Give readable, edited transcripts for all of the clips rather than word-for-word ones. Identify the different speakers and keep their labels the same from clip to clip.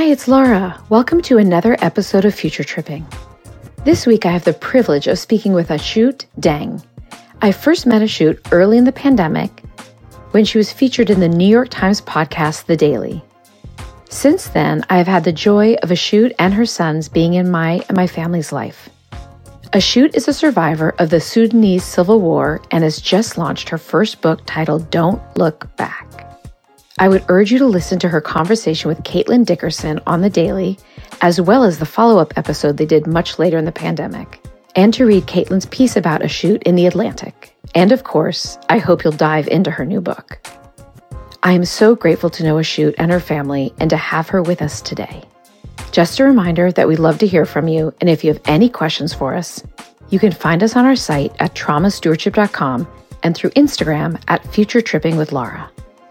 Speaker 1: it's Laura. Welcome to another episode of Future Tripping. This week I have the privilege of speaking with Ashut Dang. I first met Ashut early in the pandemic when she was featured in the New York Times podcast, The Daily. Since then, I have had the joy of Ashut and her sons being in my and my family's life. Ashut is a survivor of the Sudanese Civil War and has just launched her first book titled Don't Look Back. I would urge you to listen to her conversation with Caitlin Dickerson on The Daily, as well as the follow-up episode they did much later in the pandemic, and to read Caitlin's piece about Ashut in The Atlantic. And of course, I hope you'll dive into her new book. I am so grateful to know Ashut and her family and to have her with us today. Just a reminder that we'd love to hear from you, and if you have any questions for us, you can find us on our site at traumastewardship.com and through Instagram at Future Tripping with Laura.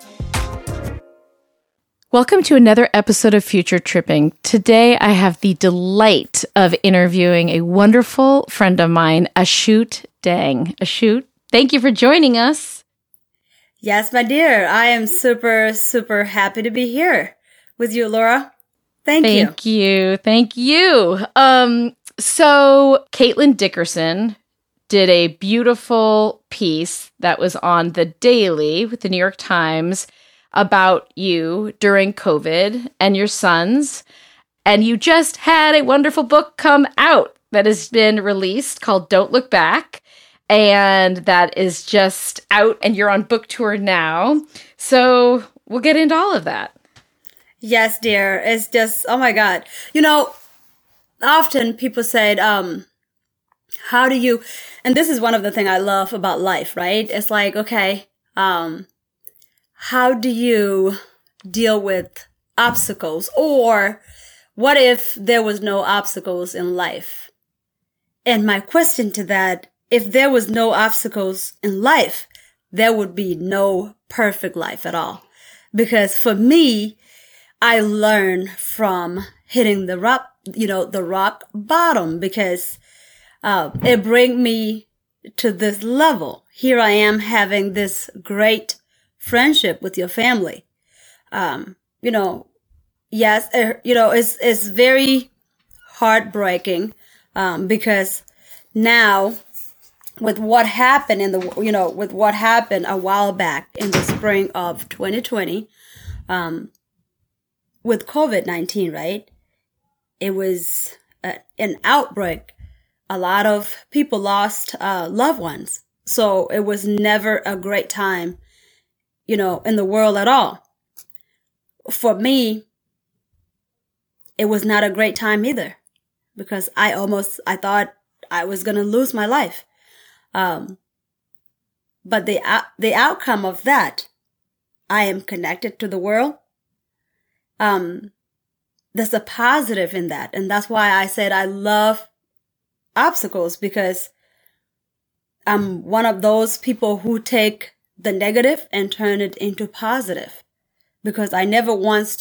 Speaker 1: Welcome to another episode of Future Tripping. Today, I have the delight of interviewing a wonderful friend of mine, Ashut Dang. Ashut, thank you for joining us.
Speaker 2: Yes, my dear. I am super, super happy to be here with you, Laura. Thank you.
Speaker 1: Thank you. So Caitlin Dickerson did a beautiful piece that was on The Daily with the New York Times about you during COVID and your sons. And you just had a wonderful book come out that has been released called Don't Look Back. And that is just out and you're on book tour now. So we'll get into all of that.
Speaker 2: Yes, dear. It's just, oh my God. You know, often people say, how do you, and this is one of the things I love about life, right? It's like, okay, how do you deal with obstacles? Or what if there was no obstacles in life? And my question to that, if there was no obstacles in life, there would be no perfect life at all. Because for me, I learned from hitting the rock bottom because it bring me to this level. Here I am having this great friendship with your family. Yes, it's very heartbreaking because now with what happened with what happened a while back in the spring of 2020, with COVID-19, right? It was an outbreak. A lot of people lost loved ones. So it was never a great time, in the world at all. For me, it was not a great time either because I thought I was going to lose my life. But the outcome of that, I am connected to the world. There's a positive in that. And that's why I said I love obstacles because I'm one of those people who take the negative and turn it into positive because I never once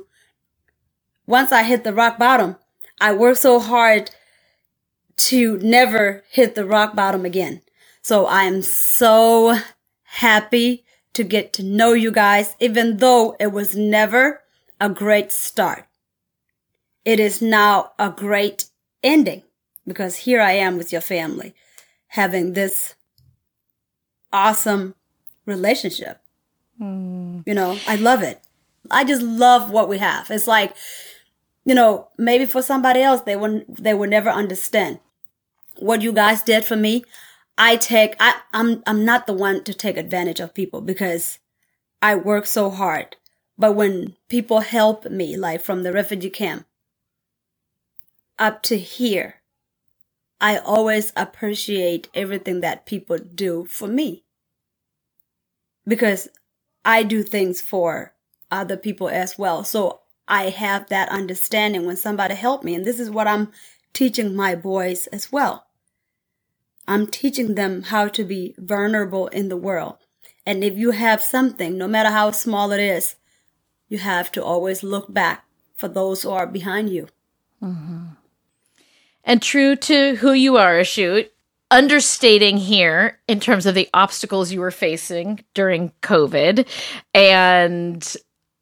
Speaker 2: I hit the rock bottom, I work so hard to never hit the rock bottom again. So I'm so happy to get to know you guys, even though it was never a great start. It is now a great ending because here I am with your family having this awesome relationship. I love it. I just love what we have. It's like, maybe for somebody else, they would never understand what you guys did for me. I'm not the one to take advantage of people because I work so hard. But when people help me, like from the refugee camp up to here, I always appreciate everything that people do for me. Because I do things for other people as well. So I have that understanding when somebody helped me. And this is what I'm teaching my boys as well. I'm teaching them how to be vulnerable in the world. And if you have something, no matter how small it is, you have to always look back for those who are behind you.
Speaker 1: Mm-hmm. And true to who you are, Ashut, understating here in terms of the obstacles you were facing during COVID and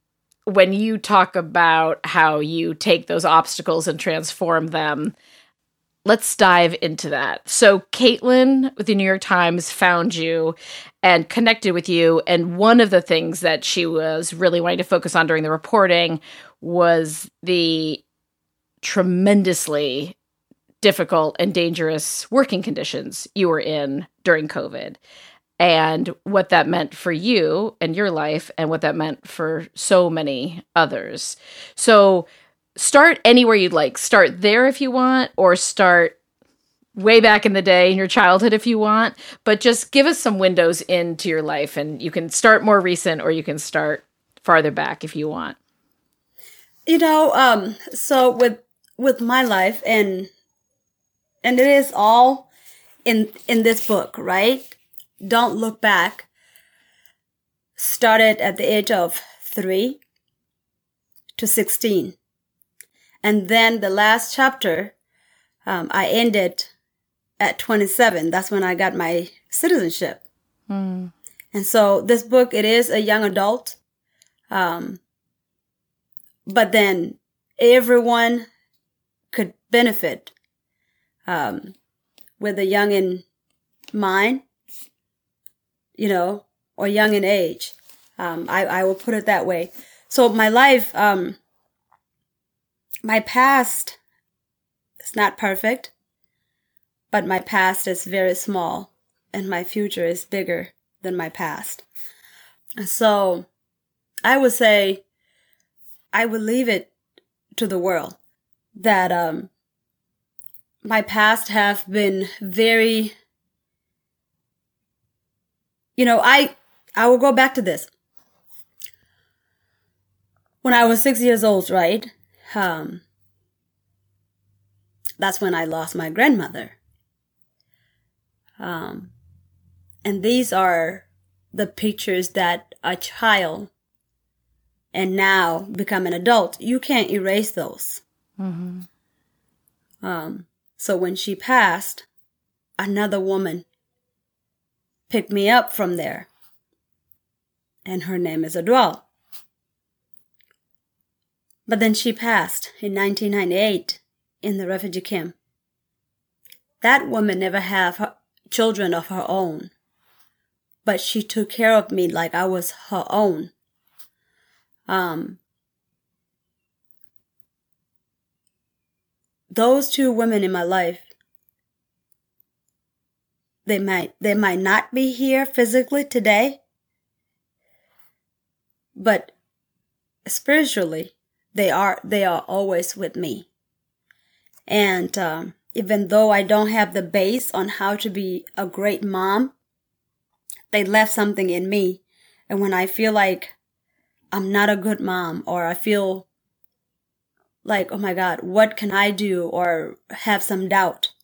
Speaker 1: when you talk about how you take those obstacles and transform them, let's dive into that. So Caitlin with the New York Times found you and connected with you. And one of the things that she was really wanting to focus on during the reporting was the tremendously difficult and dangerous working conditions you were in during COVID, and what that meant for you and your life, and what that meant for so many others. So start anywhere you'd like. Start there if you want, or start way back in the day in your childhood if you want, but just give us some windows into your life, and you can start more recent or you can start farther back if you want.
Speaker 2: So with my life, and it is all in this book, right? Don't Look Back started at the age of 3 to 16. And then the last chapter, I ended at 27. That's when I got my citizenship. And so this book, it is a young adult. But then everyone could benefit with a young in mind, or young in age. I will put it that way. So my life, my past is not perfect, but my past is very small and my future is bigger than my past. So I would say I would leave it to the world that my past have been very, I will go back to this. When I was 6 years old, right? That's when I lost my grandmother. And these are the pictures that a child and now become an adult, you can't erase those. Mm-hmm. So when she passed, another woman picked me up from there. And her name is Adwal. But then she passed in 1998 in the refugee camp. That woman never had children of her own, but she took care of me like I was her own. Those two women in my life, they might not be here physically today, but spiritually, they are always with me. And even though I don't have the base on how to be a great mom, they left something in me. And when I feel like I'm not a good mom, or I feel like, oh my God, what can I do, or have some doubt,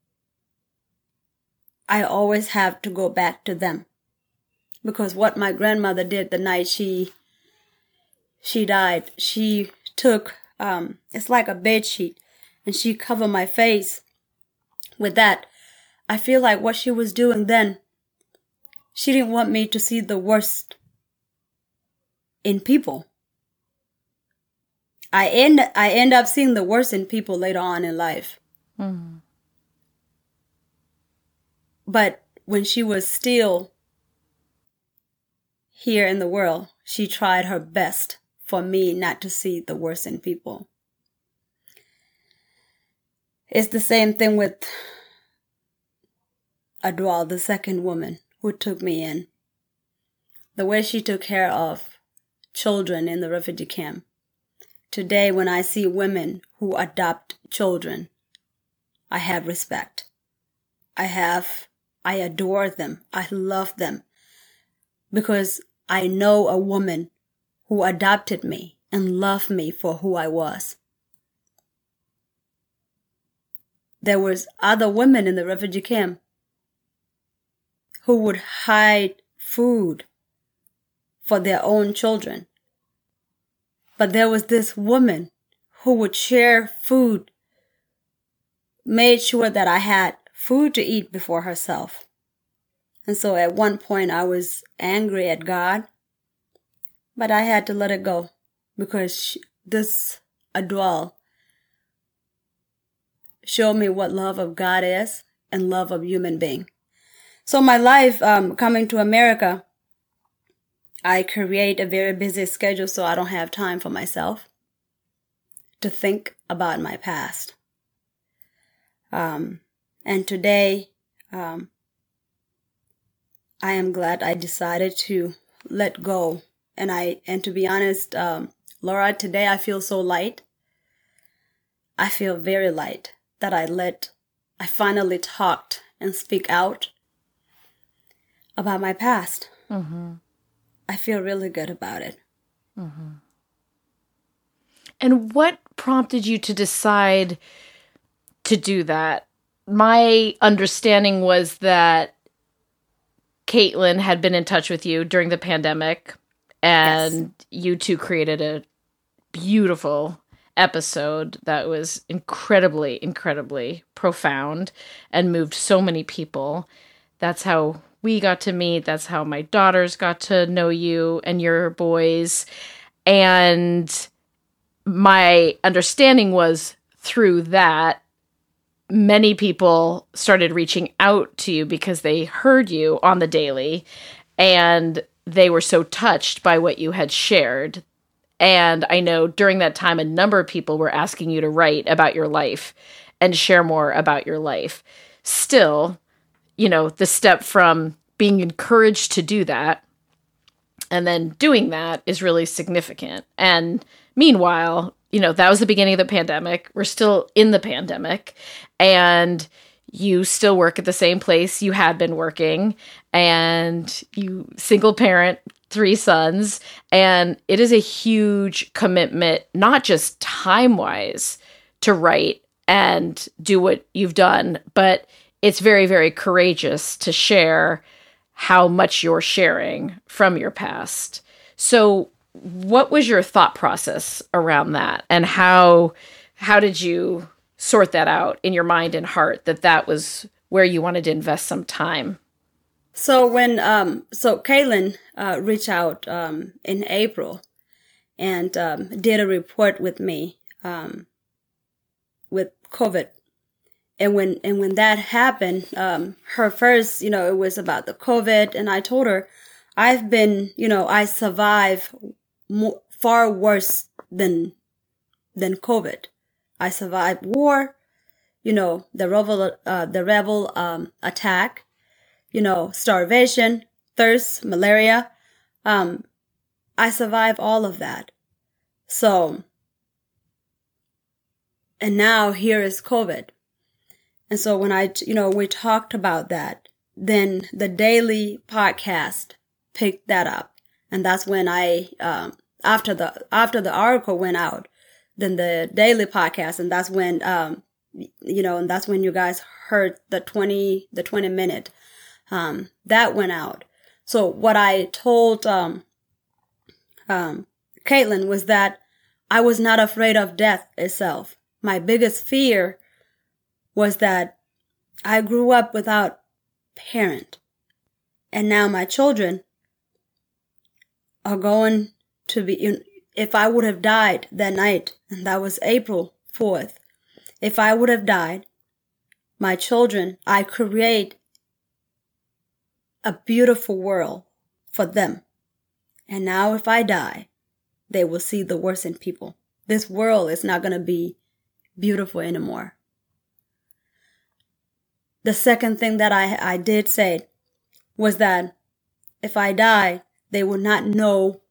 Speaker 2: I always have to go back to them. Because what my grandmother did the night she died, she took, it's like a bed sheet, and she covered my face with that. I feel like what she was doing then, she didn't want me to see the worst in people. I end up seeing the worst in people later on in life. Mm-hmm. But when she was still here in the world, she tried her best for me not to see the worst in people. It's the same thing with Adwal, the second woman who took me in. The way she took care of children in the refugee camp. Today, when I see women who adopt children, I have respect. I adore them. I love them. Because I know a woman who adopted me and loved me for who I was. There was other women in the refugee camp who would hide food for their own children. But there was this woman who would share food, made sure that I had food to eat before herself. And so at one point I was angry at God, but I had to let it go because this Adwal showed me what love of God is and love of human being. So my life, coming to America, I create a very busy schedule so I don't have time for myself to think about my past. And today, I am glad I decided to let go. And to be honest, Laura, today I feel so light. I feel very light that I finally talked and speak out about my past. Mm-hmm. I feel really good about it.
Speaker 1: Mm-hmm. And what prompted you to decide to do that? My understanding was that Caitlin had been in touch with you during the pandemic, and you two created a beautiful episode that was incredibly, incredibly profound and moved so many people. That's how we got to meet. That's how my daughters got to know you and your boys. And my understanding was through that, many people started reaching out to you because they heard you on the daily and they were so touched by what you had shared. And I know during that time, a number of people were asking you to write about your life and share more about your life. Still, the step from being encouraged to do that and then doing that is really significant. And meanwhile, that was the beginning of the pandemic. We're still in the pandemic, and you still work at the same place you had been working, and you single parent 3 sons, and it is a huge commitment, not just time-wise, to write and do what you've done, but it's very, very courageous to share how much you're sharing from your past. So what was your thought process around that? And how did you sort that out in your mind and heart that was where you wanted to invest some time?
Speaker 2: So when, Caitlin, reached out, in April and, did a report with me, with COVID. And when that happened, her first, it was about the COVID. And I told her, I survived far worse than COVID. I survived war, the rebel attack, starvation, thirst, malaria. I survived all of that. So, and now here is COVID. And so when we talked about that, then the daily podcast picked that up. And that's when after the article went out, then the daily podcast, and that's when, and that's when you guys heard the 20 minute, that went out. So what I told, Caitlin was that I was not afraid of death itself. My biggest fear was that I grew up without parent, and now my children are going to be, if I would have died that night, and that was April 4th, if I would have died, my children, I create a beautiful world for them. And now if I die, they will see the worst in people. This world is not going to be beautiful anymore. The second thing that I did say was that if I die, they will not know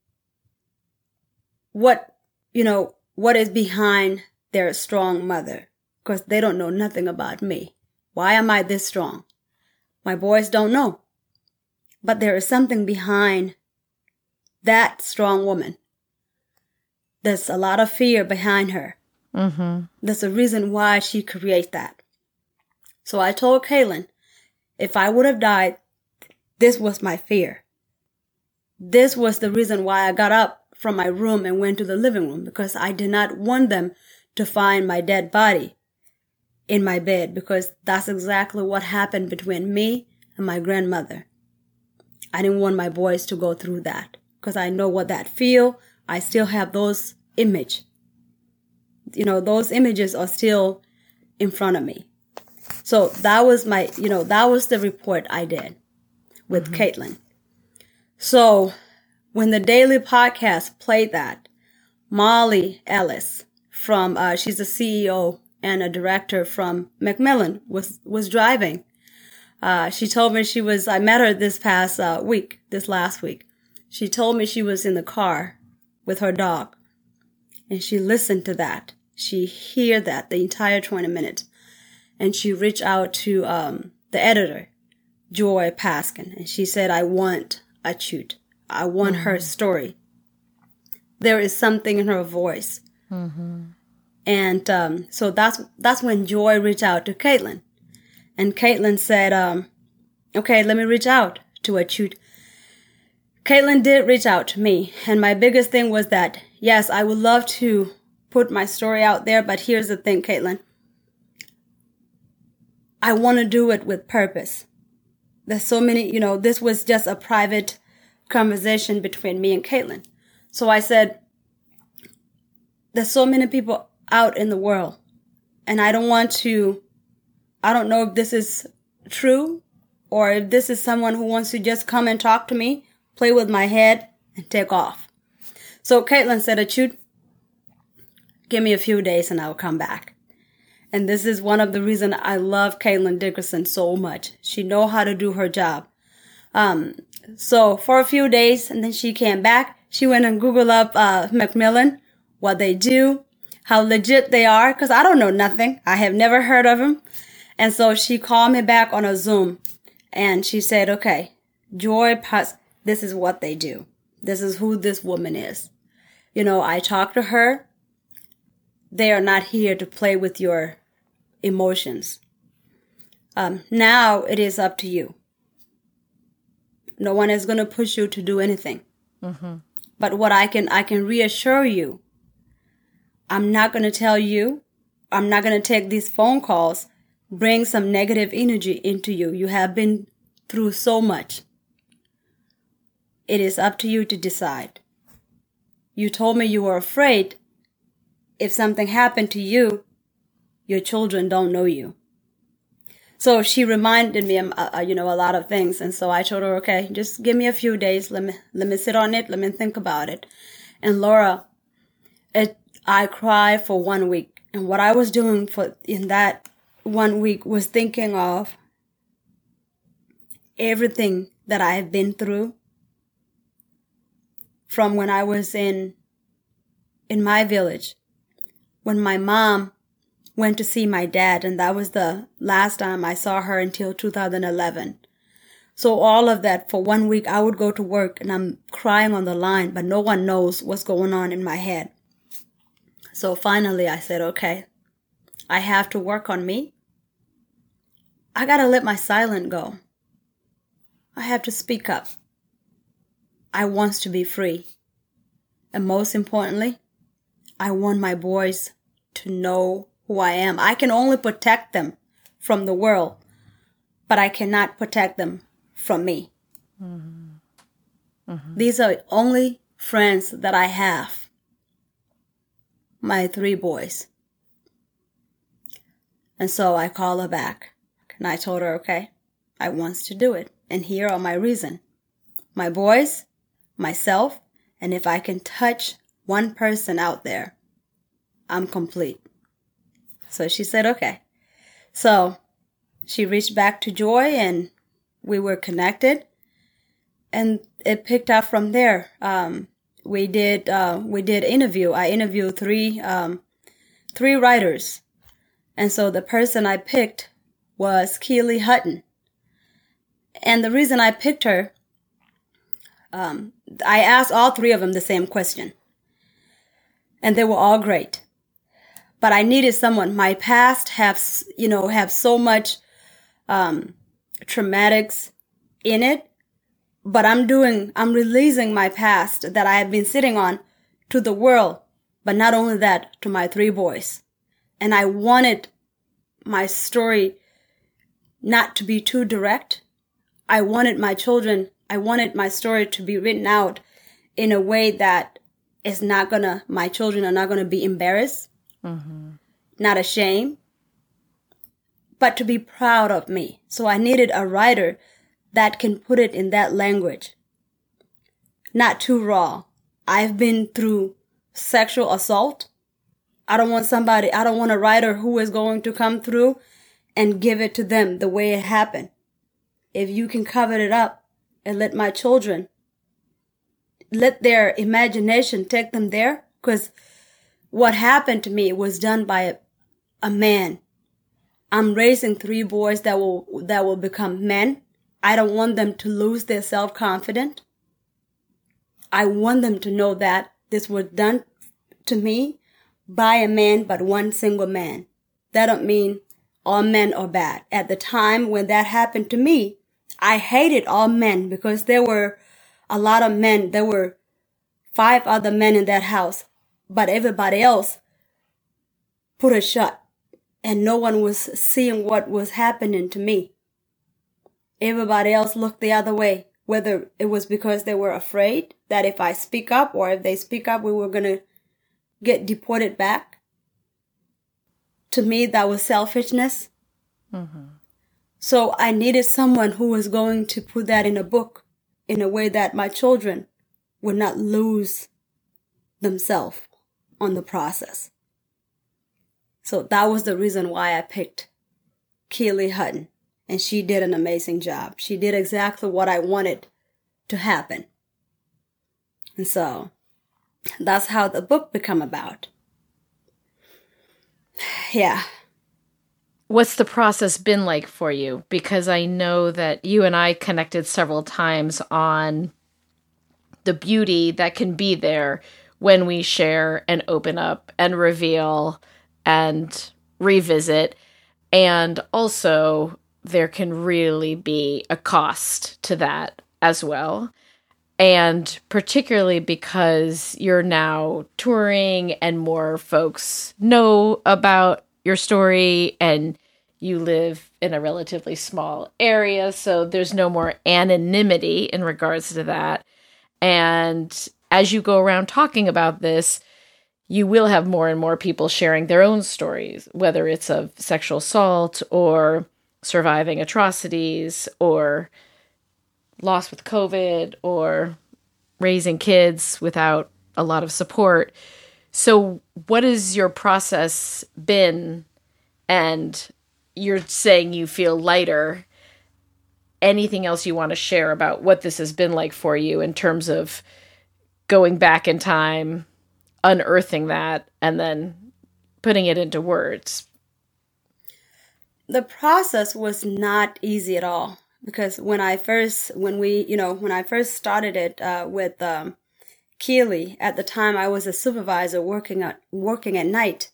Speaker 2: what is behind their strong mother, because they don't know nothing about me. Why am I this strong? My boys don't know. But there is something behind that strong woman. There's a lot of fear behind her. Mm-hmm. There's a reason why she creates that. So I told Caitlin, if I would have died, this was my fear. This was the reason why I got up from my room and went to the living room, because I did not want them to find my dead body in my bed, because that's exactly what happened between me and my grandmother. I didn't want my boys to go through that, because I know what that feel I still have those image. Those images are still in front of me. So that was that was the report I did with Caitlin. So when the Daily Podcast played that, Molly Ellis from, she's a CEO and a director from Macmillan was driving. She told me I met her this last week. She told me she was in the car with her dog and she listened to that. She heard that the entire 20 minutes and she reached out to, the editor, Joy Paskin, and she said, I want Achut. I want her story. There is something in her voice. And so that's when Joy reached out to Caitlin. And Caitlin said, okay, let me reach out to Achut. Caitlin did reach out to me. And my biggest thing was that, yes, I would love to put my story out there. But here's the thing, Caitlin. I want to do it with purpose. There's so many, this was just a private conversation between me and Caitlin. So I said, there's so many people out in the world, and I don't know if this is true or if this is someone who wants to just come and talk to me, play with my head, and take off. So Caitlin said, Achut, give me a few days and I'll come back. And this is one of the reasons I love Caitlin Dickerson so much. She knows how to do her job. So for a few days, and then she came back. She went and Googled up Macmillan, what they do, how legit they are, because I don't know nothing. I have never heard of them. And so she called me back on a Zoom, and she said, okay, Joy Pass, this is what they do. This is who this woman is. I talked to her. They are not here to play with your emotions. Now it is up to you. No one is going to push you to do anything. But what I can reassure you, I'm not going to tell you, I'm not going to take these phone calls, bring some negative energy into you. You have been through so much. It is up to you to decide. You told me you were afraid if something happened to you, your children don't know you. So she reminded me, a lot of things. And so I told her, okay, just give me a few days. Let me sit on it. Let me think about it. And Laura, I cried for 1 week. And what I was doing in that 1 week was thinking of everything that I have been through from when I was in my village, when my mom went to see my dad, and that was the last time I saw her until 2011. So all of that, for 1 week, I would go to work and I'm crying on the line, but no one knows what's going on in my head. So finally I said, okay, I have to work on me. I gotta let my silence go. I have to speak up. I want to be free. And most importantly, I want my boys to know who I am. I can only protect them from the world, but I cannot protect them from me. These are only friends that I have. My 3 boys. And so I called her back and I told her, okay, I want to do it. And here are my reasons. My boys, myself, and if I can touch one person out there, I'm complete. So she said, okay. So she reached back to Joy and we were connected and it picked up from there. We did interview. I interviewed three writers. And so the person I picked was Keely Hutton. And the reason I picked her, I asked all 3 of them the same question. And they were all great. But I needed someone. My past have so much traumatics in it. But I'm releasing my past that I have been sitting on to the world. But not only that, to my 3 boys. And I wanted my story not to be too direct. I wanted my story to be written out in a way that my children are not gonna be embarrassed, not ashamed, but to be proud of me. So I needed a writer that can put it in that language. Not too raw. I've been through sexual assault. I don't want a writer who is going to come through and give it to them the way it happened. If you can cover it up and let my children, let their imagination take them there, because what happened to me was done by a man. I'm raising 3 boys that will become men. I don't want them to lose their self-confidence. I want them to know that this was done to me by a man, but one single man. That don't mean all men are bad. At the time when that happened to me, I hated all men because there were a lot of men. There were 5 other men in that house, but everybody else put a shut, and no one was seeing what was happening to me. Everybody else looked the other way, whether it was because they were afraid that if I speak up or if they speak up, we were going to get deported back. To me, that was selfishness. So I needed someone who was going to put that in a book in a way that my children would not lose themselves on the process. So that was the reason why I picked Keely Hutton. And she did an amazing job. She did exactly what I wanted to happen. And so that's how the book became about. Yeah.
Speaker 1: What's the process been like for you? Because I know that you and I connected several times on the beauty that can be there when we share and open up and reveal and revisit. And also, there can really be a cost to that as well. And particularly because you're now touring and more folks know about your story and you live in a relatively small area, so there's no more anonymity in regards to that. And as you go around talking about this, you will have more and more people sharing their own stories, whether it's of sexual assault or surviving atrocities or loss with COVID or raising kids without a lot of support. So what has your process been? And you're saying you feel lighter. Anything else you want to share about what this has been like for you in terms of going back in time, unearthing that, and then putting it into words?
Speaker 2: The process was not easy at all, because when I first started it with Keely, at the time I was a supervisor working at night,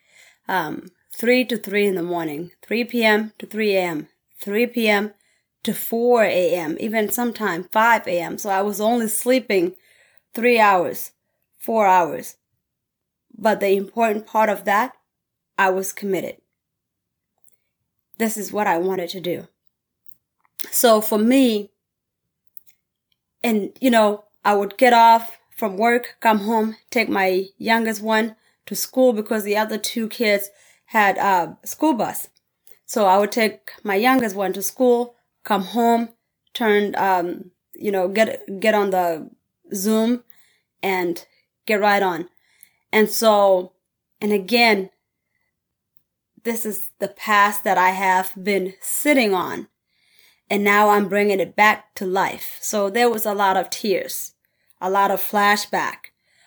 Speaker 2: 3 to 3 in the morning, 3 p.m. to 3 a.m., 3 p.m. to 4 a.m., even sometime 5 a.m. So I was only sleeping 3 hours, 4 hours. But the important part of that, I was committed. This is what I wanted to do. So for me, and I would get off from work, come home, take my youngest one to school because the other 2 kids had a school bus. So I would take my youngest one to school, come home, get on the Zoom and get right on. And again, this is the past that I have been sitting on. And now I'm bringing it back to life. So there was a lot of tears, a lot of flashback.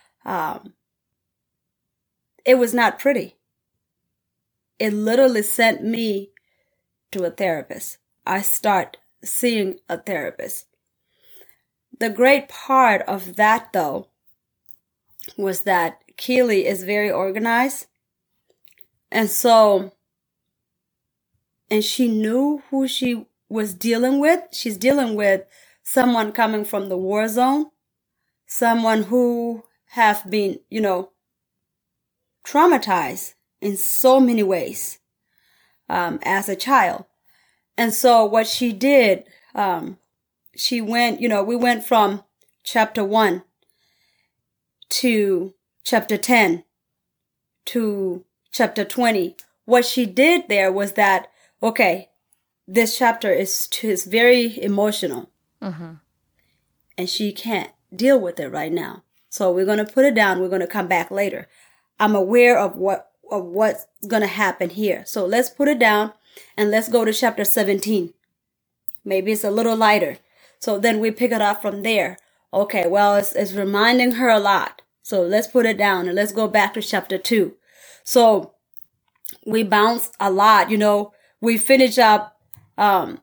Speaker 2: It was not pretty. It literally sent me to a therapist. I start seeing a therapist. The great part of that, though, was that Keely is very organized. And she knew who she was dealing with. She's dealing with someone coming from the war zone, someone who have been, traumatized in so many ways as a child. And so what she did, we went from chapter 1 to chapter 10 to chapter 20, what she did there was that, okay, this chapter is very emotional. And she can't deal with it right now. So we're going to put it down. We're going to come back later. I'm aware of what's going to happen here. So let's put it down and let's go to chapter 17. Maybe it's a little lighter. So then we pick it up from there. Okay, well, it's reminding her a lot. So let's put it down and let's go back to chapter 2. So we bounce a lot, we finish up the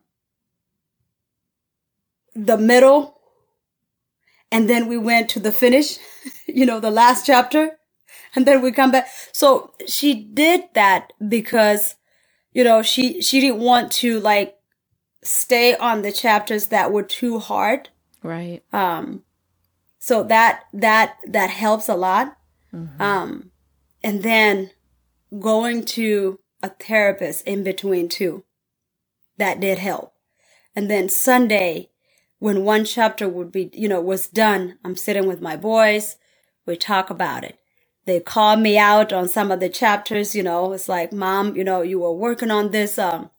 Speaker 2: middle, and then we went to the finish, the last chapter, and then we come back. So she did that because, she didn't want to stay on the chapters that were too hard.
Speaker 1: Right.
Speaker 2: So that helps a lot. And then going to a therapist in between too, that did help. And then Sunday, when one chapter would be, was done, I'm sitting with my boys. We talk about it. They call me out on some of the chapters, it's like, Mom, you were working on this.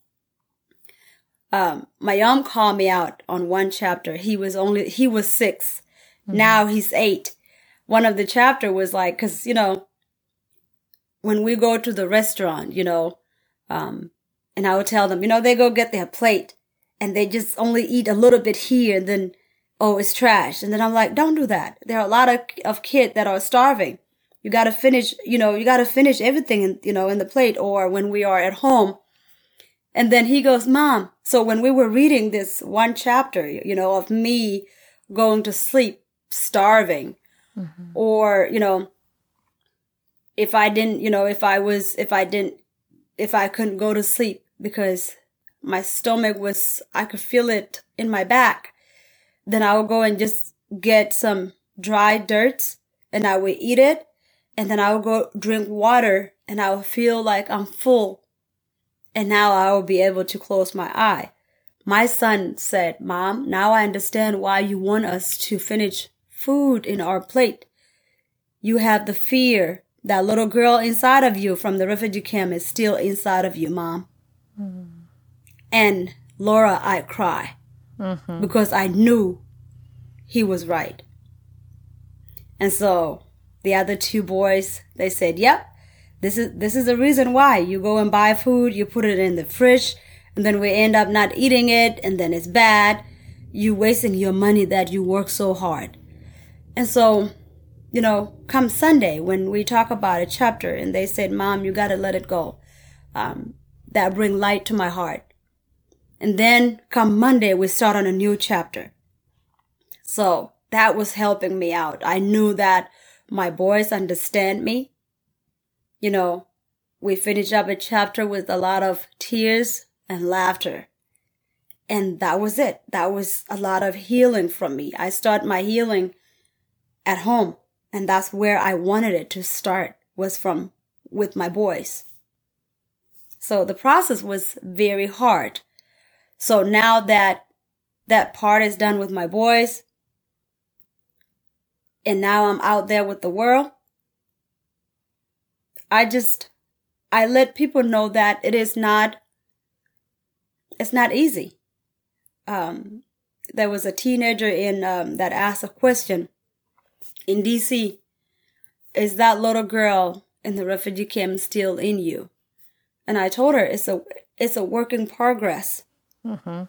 Speaker 2: My mom called me out on one chapter. He was 6. Now he's 8. One of the chapter was like, cause, when we go to the restaurant, and I would tell them, they go get their plate and they just only eat a little bit here and then, oh, it's trash. And then I'm like, don't do that. There are a lot of kids that are starving. You got to finish, everything in the plate, or when we are at home. And then he goes, Mom. So when we were reading this one chapter, of me going to sleep, starving, or, if I couldn't go to sleep because my stomach I could feel it in my back, then I would go and just get some dry dirt and I would eat it. And then I would go drink water and I would feel like I'm full. And now I will be able to close my eye. My son said, Mom, now I understand why you want us to finish food in our plate. You have the fear. That little girl inside of you from the refugee camp is still inside of you, Mom. And Laura, I cry because I knew he was right. And so the other 2 boys, they said, yep, this is the reason why you go and buy food, you put it in the fridge, and then we end up not eating it, and then it's bad. You wasting your money that you work so hard. And so, come Sunday when we talk about a chapter and they said, Mom, you got to let it go. That bring light to my heart. And then come Monday, we start on a new chapter. So that was helping me out. I knew that my boys understand me. We finished up a chapter with a lot of tears and laughter. And that was it. That was a lot of healing from me. I start my healing at home. And that's where I wanted it to start, was with my boys. So the process was very hard. So now that part is done with my boys, and now I'm out there with the world, I let people know that it's not easy. There was a teenager that asked a question in DC, is that little girl in the refugee camp still in you? And I told her it's a work in progress. I'm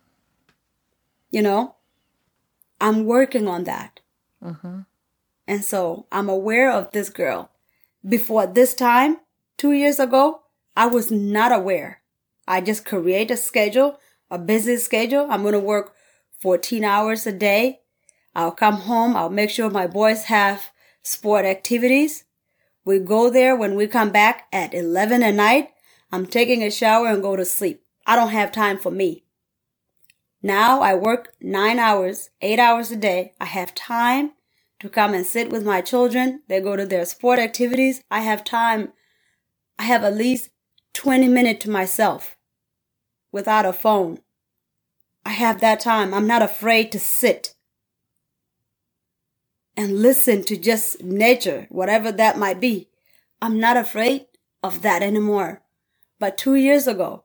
Speaker 2: working on that. And so I'm aware of this girl. Before this time, 2 years ago, I was not aware. I just create a schedule, a busy schedule. I'm going to work 14 hours a day. I'll come home. I'll make sure my boys have sport activities. We go there. When we come back at 11 at night, I'm taking a shower and go to sleep. I don't have time for me. Now I work 9 hours, 8 hours a day. I have time to come and sit with my children. They go to their sport activities. I have time. I have at least 20 minutes to myself without a phone. I have that time. I'm not afraid to sit and listen to just nature, whatever that might be. I'm not afraid of that anymore. But 2 years ago,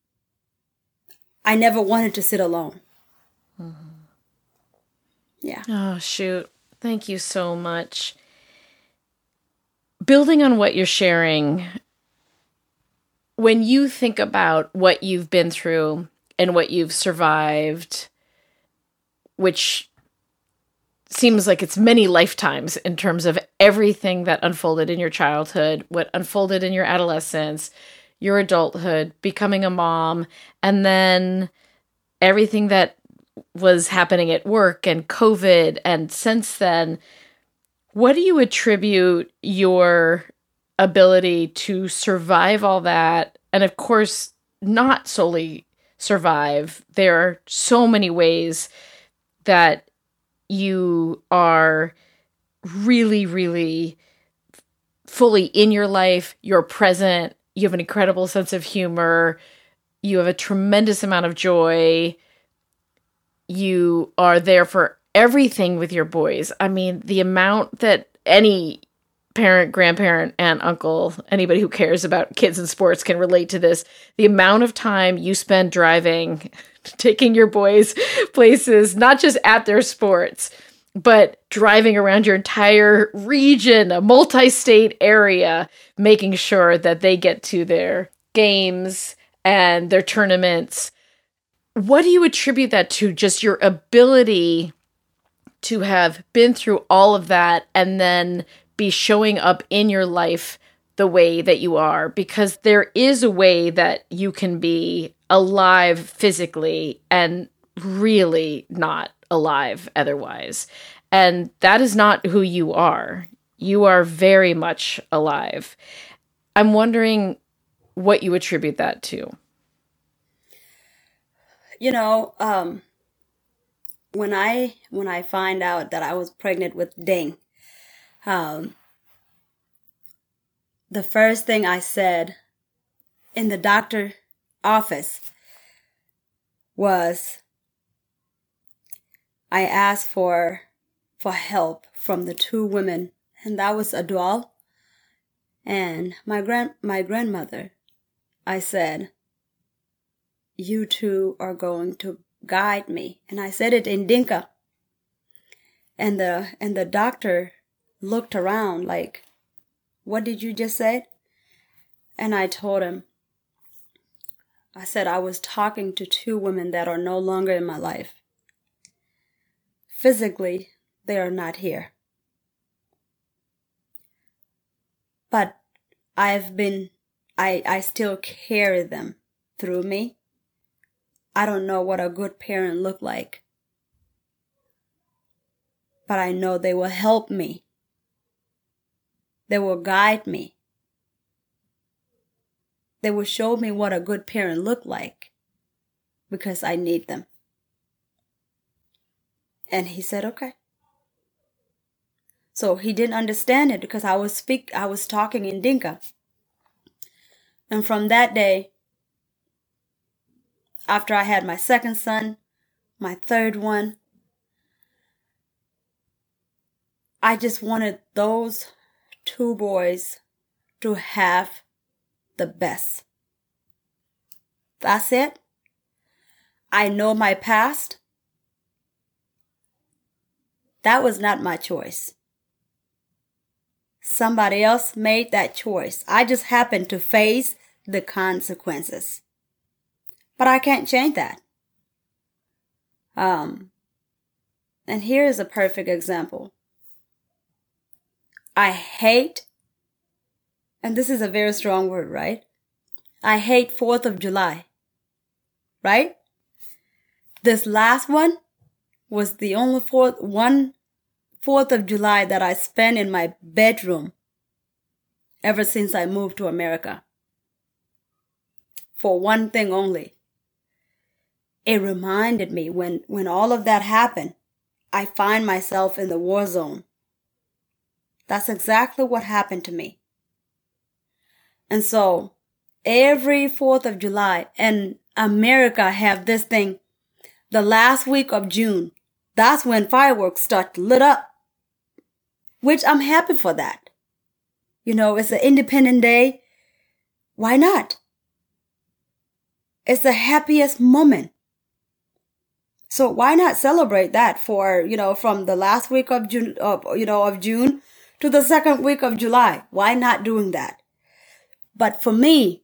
Speaker 2: I never wanted to sit alone. Mm-hmm. Yeah.
Speaker 1: Oh, shoot. Thank you so much. Building on what you're sharing, when you think about what you've been through and what you've survived, which seems like it's many lifetimes in terms of everything that unfolded in your childhood, what unfolded in your adolescence, your adulthood, becoming a mom, and then everything that was happening at work and COVID. And since then, what do you attribute your ability to survive all that? And of course, not solely survive. There are so many ways that you are really, really fully in your life. You're present. You have an incredible sense of humor. You have a tremendous amount of joy. You are there for everything with your boys. I mean, the amount that any parent, grandparent, aunt, uncle, anybody who cares about kids and sports can relate to this. The amount of time you spend driving, taking your boys places, not just at their sports, but driving around your entire region, a multi-state area, making sure that they get to their games and their tournaments. What do you attribute that to? Just your ability to have been through all of that and then be showing up in your life the way that you are? Because there is a way that you can be alive physically and really not alive otherwise. And that is not who you are. You are very much alive. I'm wondering what you attribute that to.
Speaker 2: You know, when I find out that I was pregnant with Deng, the first thing I said in the doctor office was I asked for help from the two women, and that was Adwal and my grandmother. I said, you two are going to guide me. And I said it in Dinka. And the doctor looked around like, what did you just say? And I told him, I said I was talking to two women that are no longer in my life. Physically, they are not here. But I still carry them through me. I don't know what a good parent look like, but I know they will help me. They will guide me. They will show me what a good parent look like because I need them. And he said, okay. So he didn't understand it because I was talking in Dinka. And from that day, after I had my second son, my third one, I just wanted those two boys to have the best. That's it. I know my past. That was not my choice. Somebody else made that choice. I just happened to face the consequences. But I can't change that. And here is a perfect example. I hate, and this is a very strong word, right? I hate 4th of July, right? This last one was the only 4th of July that I spent in my bedroom ever since I moved to America. For one thing only. It reminded me when all of that happened, I find myself in the war zone. That's exactly what happened to me. And so every 4th of July, and America have this thing, the last week of June, that's when fireworks start lit up. which I'm happy for that. You know, it's an Independence Day. Why not? It's the happiest moment. So why not celebrate that for, you know, from the last week of June, of June to the second week of July? Why not doing that? But for me,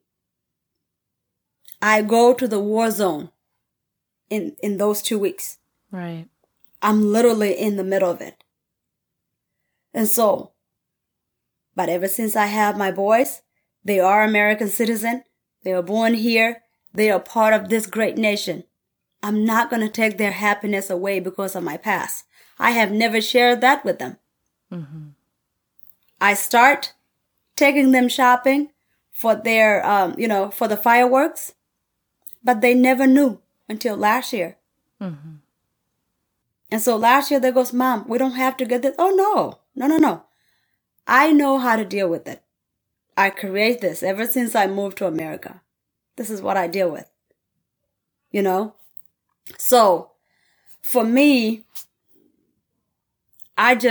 Speaker 2: I go to the war zone in those 2 weeks.
Speaker 1: Right.
Speaker 2: I'm literally in the middle of it. And so, but ever since I have my boys, they are American citizens. They are born here. They are part of this great nation. I'm not going to take their happiness away because of my past. I have never shared that with them. Mm-hmm. I start taking them shopping for their, for the fireworks, but they never knew until last year. Mm-hmm. And so last year they goes, Mom, we don't have to get this. Oh, no. I know how to deal with it. I create this ever since I moved to America. This is what I deal with. You know? So, for me, I'm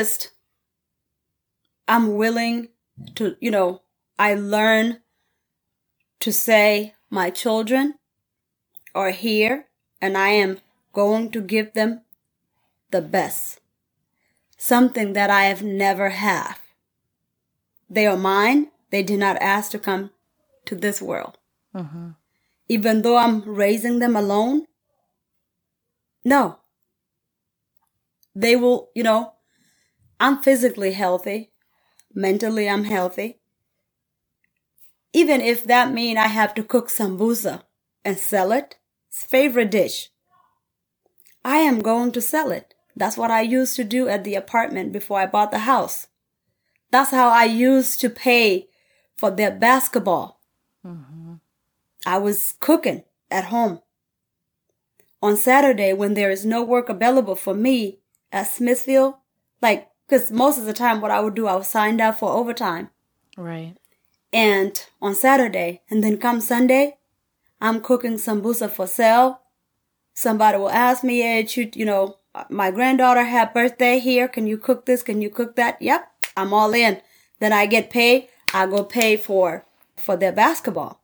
Speaker 2: willing to, I learn to say my children are here and I am going to give them the best. Something that I have never had. They are mine. They did not ask to come to this world. Mm-hmm. Even though I'm raising them alone, no. They will, I'm physically healthy. Mentally, I'm healthy. Even if that means I have to cook sambusa and sell it, it's favorite dish. I am going to sell it. That's what I used to do at the apartment before I bought the house. That's how I used to pay for their basketball. Mm-hmm. I was cooking at home. On Saturday, when there is no work available for me at Smithfield, because most of the time what I would do, I was signed up for overtime.
Speaker 1: Right.
Speaker 2: And on Saturday, and then come Sunday, I'm cooking sambusa for sale. Somebody will ask me, hey, my granddaughter had birthday here. Can you cook this? Can you cook that? Yep, I'm all in. Then I get paid. I go pay for their basketball.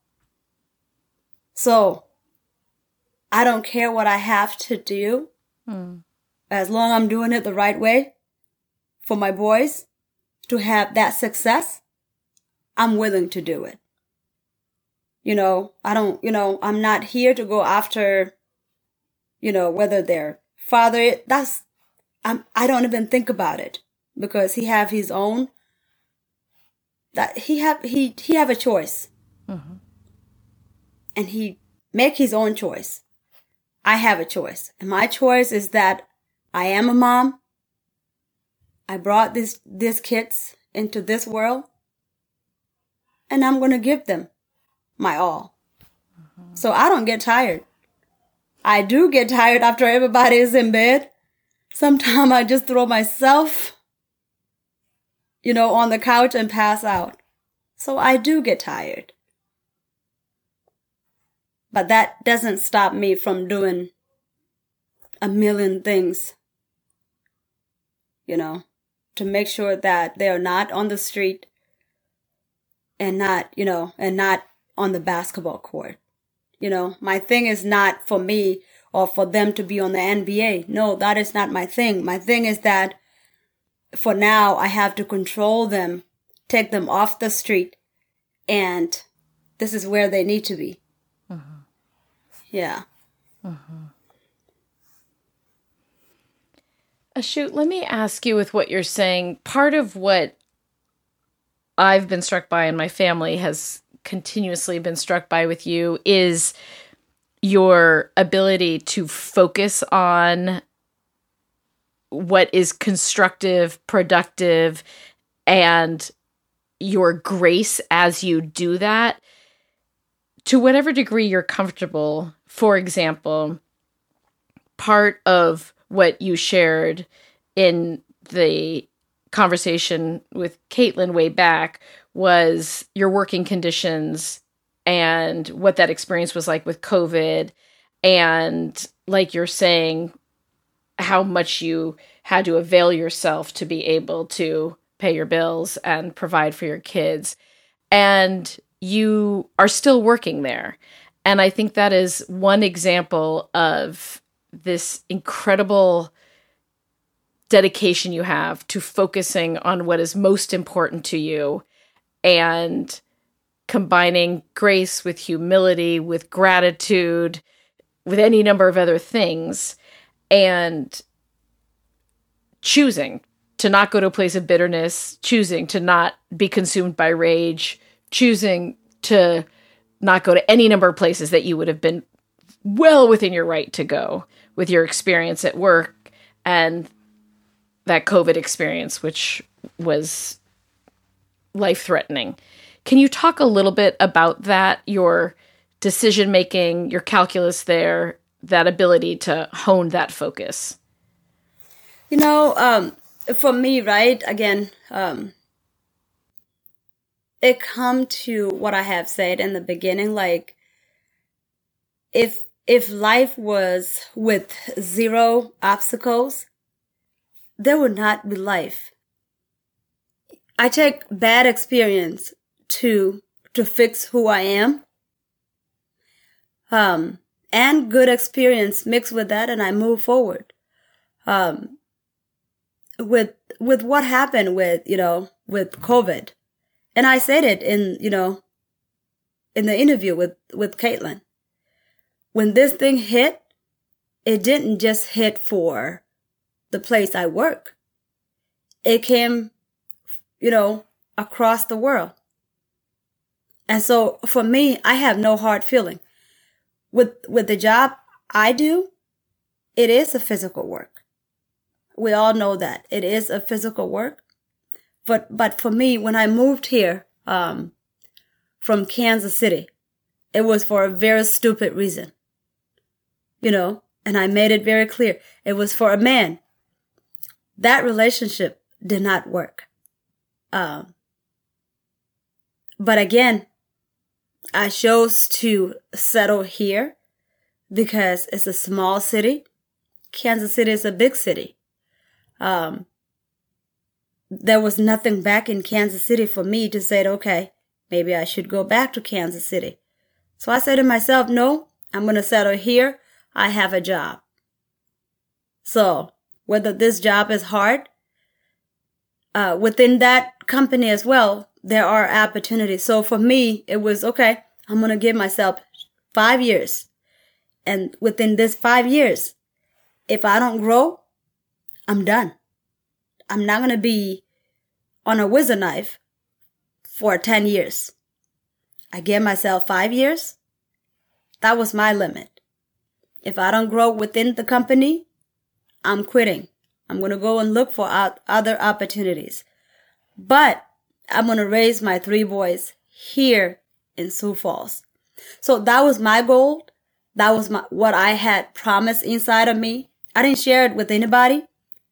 Speaker 2: So, I don't care what I have to do. As long as I'm doing it the right way for my boys to have that success, I'm willing to do it. I'm not here to go after, whether their father, I don't even think about it because he have his own, that he have a choice. Mm-hmm. And he make his own choice. I have a choice. And my choice is that I am a mom. I brought these kids into this world. And I'm going to give them my all. Mm-hmm. So I don't get tired. I do get tired after everybody is in bed. Sometimes I just throw myself, on the couch and pass out. So I do get tired. But that doesn't stop me from doing a million things, to make sure that they're not on the street and not on the basketball court. My thing is not for me or for them to be on the NBA. No, that is not my thing. My thing is that for now, I have to control them, take them off the street, and this is where they need to be. Mm-hmm. Yeah. Mm-hmm.
Speaker 1: Ashut, let me ask you with what you're saying. Part of what I've been struck by and my family has continuously been struck by with you is your ability to focus on what is constructive, productive, and your grace as you do that. To whatever degree you're comfortable, for example, part of what you shared in the conversation with Caitlin way back was your working conditions and what that experience was like with COVID. And like you're saying, how much you had to avail yourself to be able to pay your bills and provide for your kids. And you are still working there. And I think that is one example of this incredible dedication you have to focusing on what is most important to you and combining grace with humility, with gratitude, with any number of other things, and choosing to not go to a place of bitterness, choosing to not be consumed by rage, choosing to not go to any number of places that you would have been well within your right to go with your experience at work and that COVID experience, which was life-threatening. Can you talk a little bit about that, your decision-making, your calculus there, that ability to hone that focus?
Speaker 2: For me, right, again, it come to what I have said in the beginning, like, if life was with zero obstacles, there would not be life. I take bad experience to fix who I am. And good experience mixed with that, and I move forward. With what happened with COVID. And I said it in the interview with Caitlin. When this thing hit, it didn't just hit for the place I work. It came, across the world. And so for me, I have no hard feeling. With the job I do, it is a physical work. We all know that. It is a physical work. But for me, when I moved here from Kansas City, it was for a very stupid reason. And I made it very clear. It was for a man. That relationship did not work. But again, I chose to settle here because it's a small city. Kansas City is a big city. There was nothing back in Kansas City for me to say, okay, maybe I should go back to Kansas City. So I said to myself, no, I'm going to settle here. I have a job. So whether this job is hard, within that company as well, there are opportunities. So for me, it was, okay, I'm going to give myself 5 years. And within this 5 years, if I don't grow, I'm done. I'm not going to be on a whizzer knife for 10 years. I gave myself 5 years. That was my limit. If I don't grow within the company, I'm quitting. I'm going to go and look for other opportunities. But I'm going to raise my 3 boys here in Sioux Falls. So that was my goal. That was what I had promised inside of me. I didn't share it with anybody,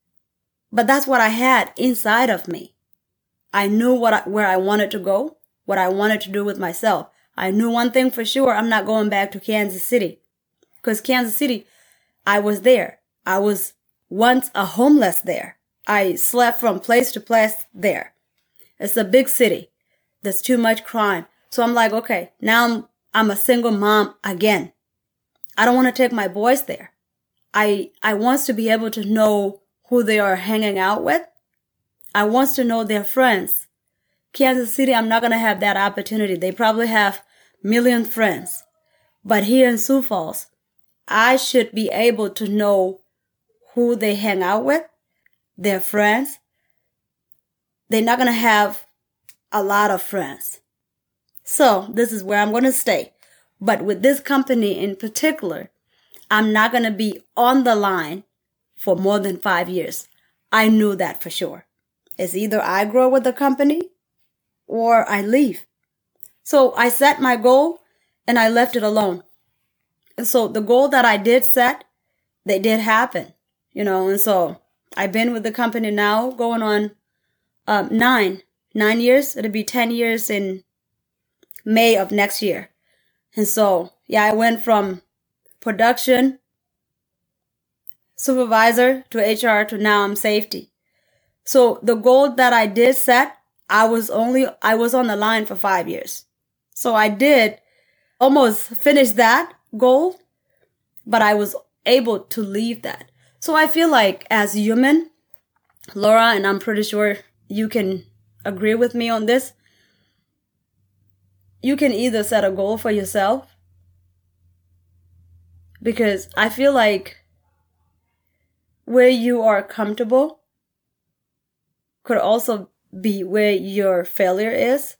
Speaker 2: but that's what I had inside of me. I knew where I wanted to go, what I wanted to do with myself. I knew one thing for sure. I'm not going back to Kansas City, because Kansas City, I was there. I was once a homeless there. I slept from place to place there. It's a big city. There's too much crime. So I'm like, okay, now I'm a single mom again. I don't want to take my boys there. I want to be able to know who they are hanging out with. I want to know their friends. Kansas City, I'm not going to have that opportunity. They probably have million friends. But here in Sioux Falls, I should be able to know who they hang out with, their friends. They're not going to have a lot of friends. So this is where I'm going to stay. But with this company in particular, I'm not going to be on the line for more than 5 years. I knew that for sure. It's either I grow with the company or I leave. So I set my goal and I left it alone. And so the goal that I did set, they did happen, and so I've been with the company now going on 9 years. It'll be 10 years in May of next year. And so, yeah, I went from production supervisor to HR to now I'm safety. So the goal that I did set, I was on the line for 5 years. So I did almost finish that goal, but I was able to leave that. So I feel like as human, Laura, and I'm pretty sure you can agree with me on this, you can either set a goal for yourself, because I feel like where you are comfortable could also be where your failure is.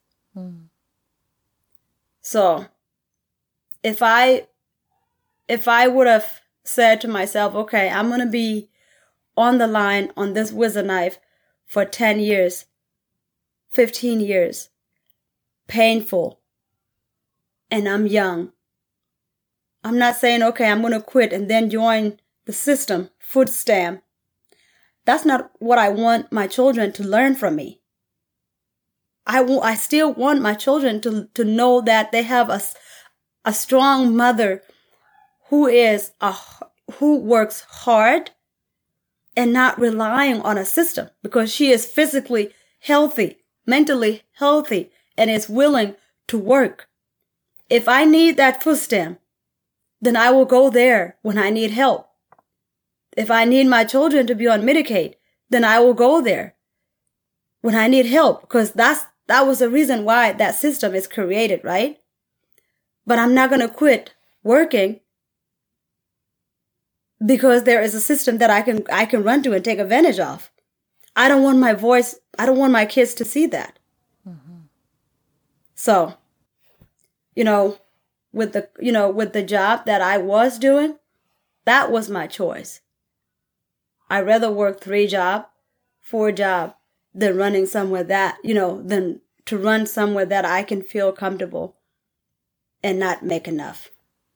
Speaker 2: So if I would have said to myself, okay, I'm going to be on the line on this wizard knife for 10 years, 15 years, painful, and I'm young. I'm not saying, okay, I'm going to quit and then join the system, food stamp. That's not what I want my children to learn from me. I still want my children to know that they have a strong mother who works hard and not relying on a system, because she is physically healthy, mentally healthy, and is willing to work. If I need that food stamp, then I will go there when I need help. If I need my children to be on Medicaid, then I will go there when I need help, because that was the reason why that system is created, right? But I'm not going to quit working because there is a system that I can run to and take advantage of. I don't want my kids to see that. So, with the job that I was doing, that was my choice. I'd rather work 3 jobs, 4 jobs than running somewhere than to run somewhere that I can feel comfortable and not make enough.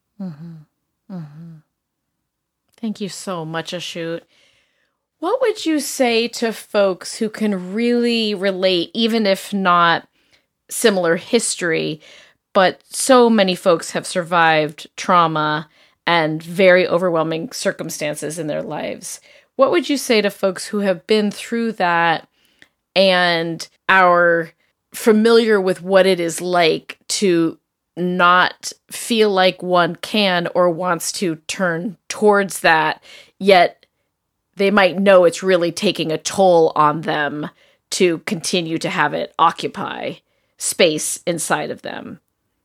Speaker 1: Thank you so much, Ashut. What would you say to folks who can really relate, even if not similar history, but so many folks have survived trauma and very overwhelming circumstances in their lives? What would you say to folks who have been through that and are familiar with what it is like to not feel like one can or wants to turn towards that, yet they might know it's really taking a toll on them to continue to have it occupy space inside of them?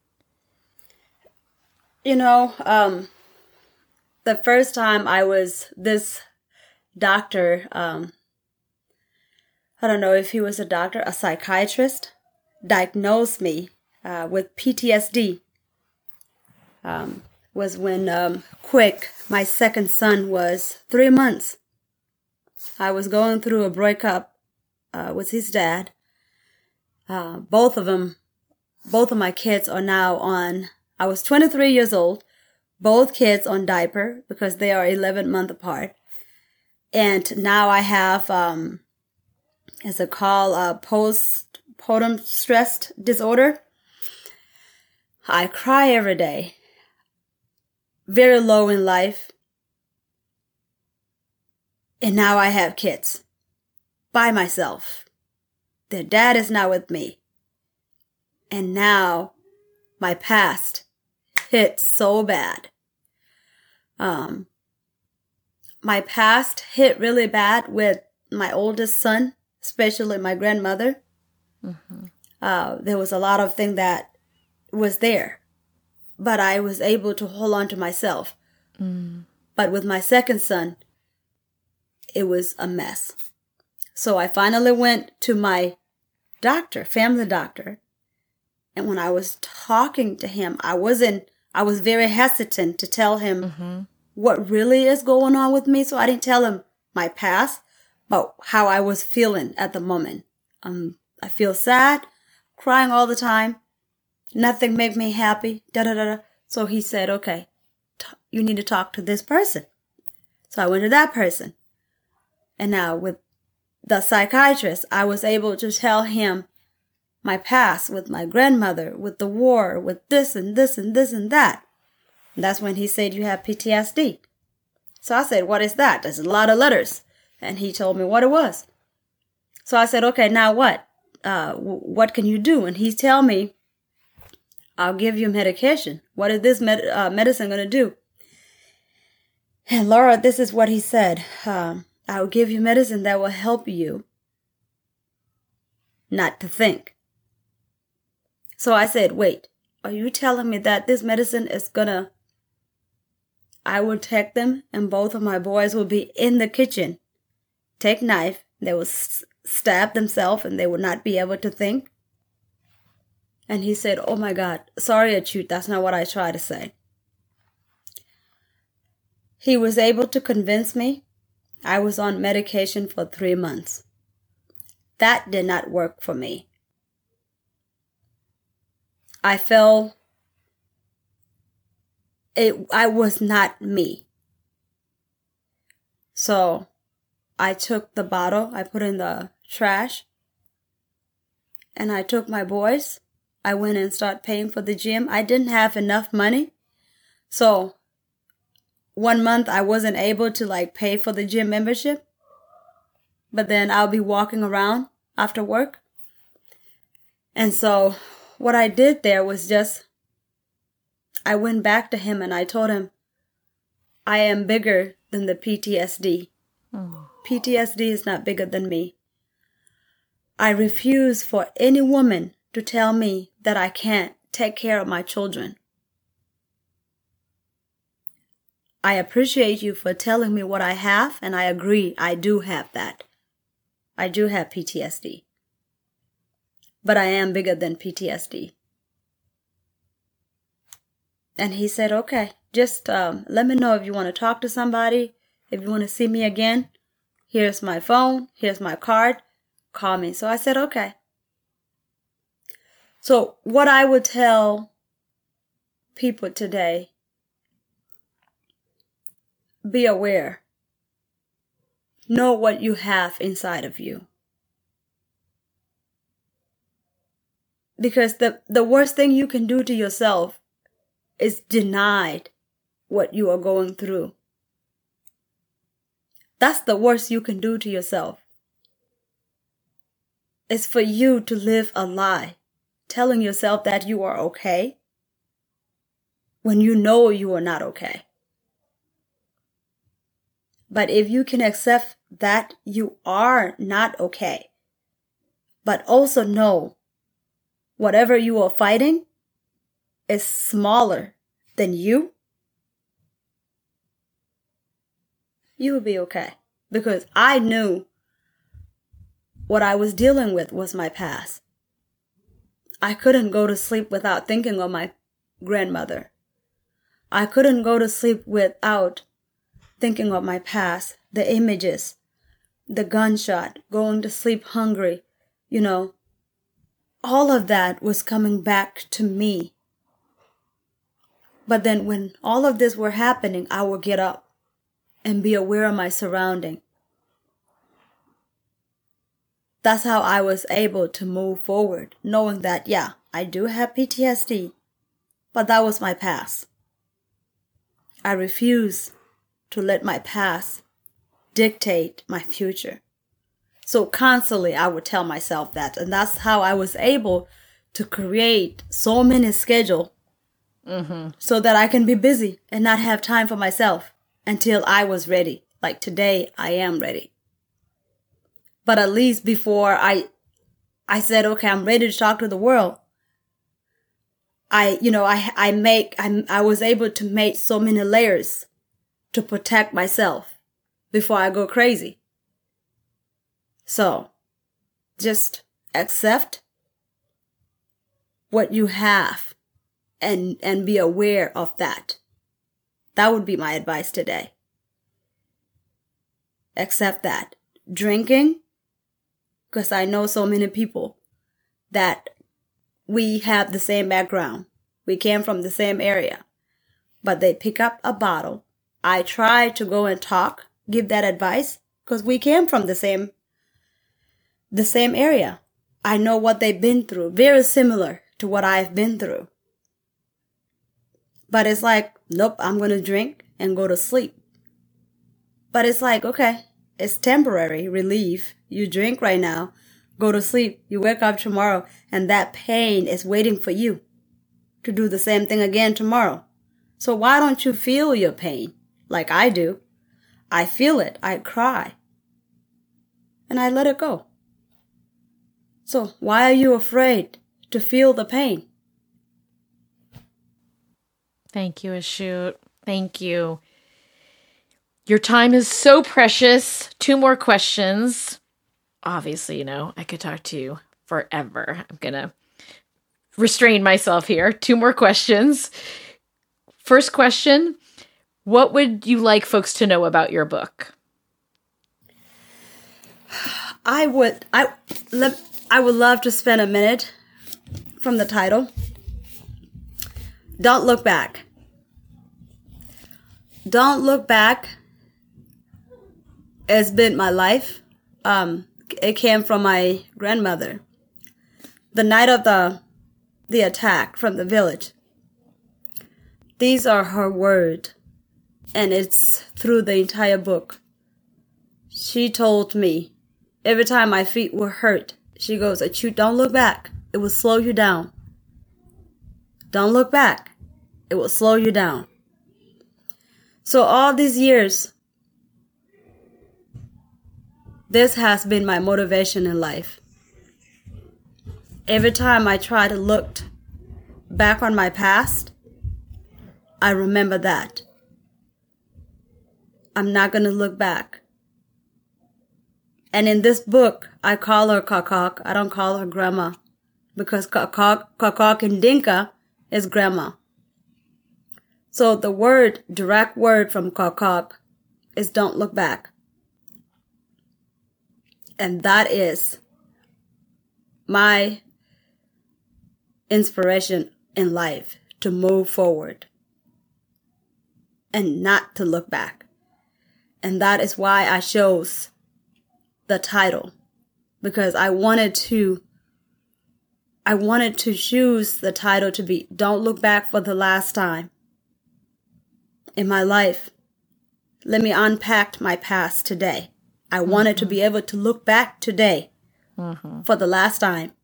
Speaker 2: The first time this doctor, I don't know if he was a doctor, a psychiatrist, diagnosed me with PTSD. Was when Quick, my second son, was 3 months. I was going through a breakup with his dad. Both of my kids are now on, I was 23 years old, both kids on diaper because they are 11 months apart. And now I have, it's called postpartum stress disorder. I cry every day. Very low in life. And now I have kids. By myself. Their dad is not with me. And now my past hit so bad. My past hit really bad with my oldest son, especially my grandmother. There was a lot of things that was there, but I was able to hold on to myself. But with my second son, it was a mess. So I finally went to my doctor, family doctor. And when I was talking to him, I was very hesitant to tell him what really is going on with me. So I didn't tell him my past, but how I was feeling at the moment. I feel sad, crying all the time. Nothing made me happy. So he said, okay, you need to talk to this person. So I went to that person. And now with the psychiatrist, I was able to tell him my past with my grandmother, with the war, with this and this and this and that. And that's when he said, you have PTSD. So I said, what is that? There's a lot of letters. And he told me what it was. So I said, okay, now what? What can you do? And he's telling me, I'll give you medication. What is this medicine going to do? And Laura, this is what he said. I'll give you medicine that will help you not to think. So I said, wait, are you telling me that this medicine is I will take them and both of my boys will be in the kitchen, take knife, they will stab themselves and they will not be able to think? And he said, oh my God, sorry, Achut, that's not what I tried to say. He was able to convince me. I was on medication for 3 months. That did not work for me. I felt I was not me. So I took the bottle, I put in the trash, and I took my boys. I went and started paying for the gym. I didn't have enough money. So 1 month I wasn't able to pay for the gym membership. But then I'll be walking around after work. And so what I did there was I went back to him and I told him, I am bigger than the PTSD. PTSD is not bigger than me. I refuse for any woman to tell me that I can't take care of my children. I appreciate you for telling me what I have, and I agree, I do have that. I do have PTSD. But I am bigger than PTSD. And he said, okay, just let me know if you want to talk to somebody, if you want to see me again. Here's my phone, here's my card, call me. So I said, okay. So what I would tell people today, be aware. Know what you have inside of you. Because the worst thing you can do to yourself is deny what you are going through. That's the worst you can do to yourself. It's for you to live a lie, telling yourself that you are okay when you know you are not okay. But if you can accept that you are not okay, but also know whatever you are fighting is smaller than you will be okay. Because I knew what I was dealing with was my past. I couldn't go to sleep without thinking of my grandmother. I couldn't go to sleep without thinking of my past, the images, the gunshot, going to sleep hungry, all of that was coming back to me. But then when all of this were happening, I would get up and be aware of my surrounding. That's how I was able to move forward, knowing that, yeah, I do have PTSD, but that was my past. I refuse to let my past dictate my future. So constantly I would tell myself that. And that's how I was able to create so many schedules so that I can be busy and not have time for myself until I was ready. Like today, I am ready. But at least before I said, okay, I'm ready to talk to the world, I was able to make so many layers to protect myself before I go crazy. So, just accept what you have and be aware of that. That would be my advice today. Accept that. Drinking, because I know so many people that we have the same background. We came from the same area, but they pick up a bottle. I try to go and talk, give that advice, because we came from the same area. I know what they've been through, very similar to what I've been through. But it's like, nope, I'm going to drink and go to sleep. But it's like, okay, It's temporary relief. You drink right now, go to sleep, you wake up tomorrow, and that pain is waiting for you to do the same thing again tomorrow. So why don't you feel your pain like I do? I feel it, I cry, and I let it go. So why are you afraid to feel the pain?
Speaker 1: Thank you, Ashut. Thank you. Your time is so precious. 2 more questions. Obviously, I could talk to you forever. I'm going to restrain myself here. 2 more questions. First question, what would you like folks to know about your book?
Speaker 2: I would love to spend a minute from the title. Don't look back. Don't look back has been my life. It came from my grandmother. The night of the attack from the village. These are her words, and it's through the entire book. She told me, every time my feet were hurt, she goes, Achut, don't look back. It will slow you down. Don't look back. It will slow you down. So all these years, this has been my motivation in life. Every time I try to look back on my past, I remember that. I'm not going to look back. And in this book, I call her Kakak. I don't call her Grandma. Because Kakak in Dinka is Grandma. So the direct word from Kakak is don't look back. And that is my inspiration in life, to move forward and not to look back. And that is why I chose the title, because I wanted to choose the title to be Don't Look Back for the Last Time in my life. Let me unpack my past today. I wanted to be able to look back today for the last time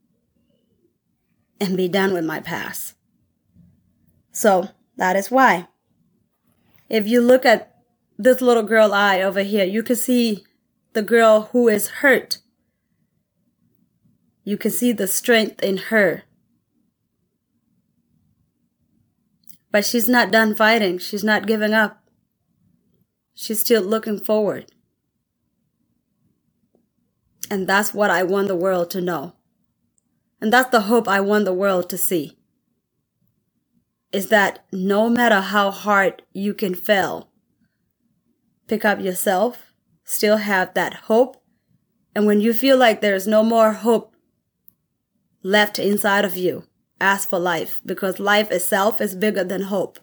Speaker 2: and be done with my past. So that is why. If you look at this little girl eye over here, you can see the girl who is hurt. You can see the strength in her. But she's not done fighting. She's not giving up. She's still looking forward. And that's what I want the world to know. And that's the hope I want the world to see. Is that no matter how hard you can fail, pick up yourself, still have that hope. And when you feel like there's no more hope left inside of you, ask for life, because life itself is bigger than hope.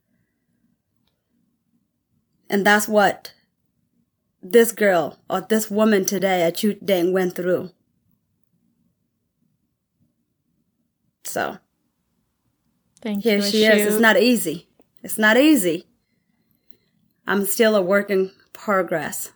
Speaker 2: And that's what this girl or this woman today at Achut Deng went through. So,
Speaker 1: Thank you,
Speaker 2: here she is. It's not easy. It's not easy. I'm still a work in progress.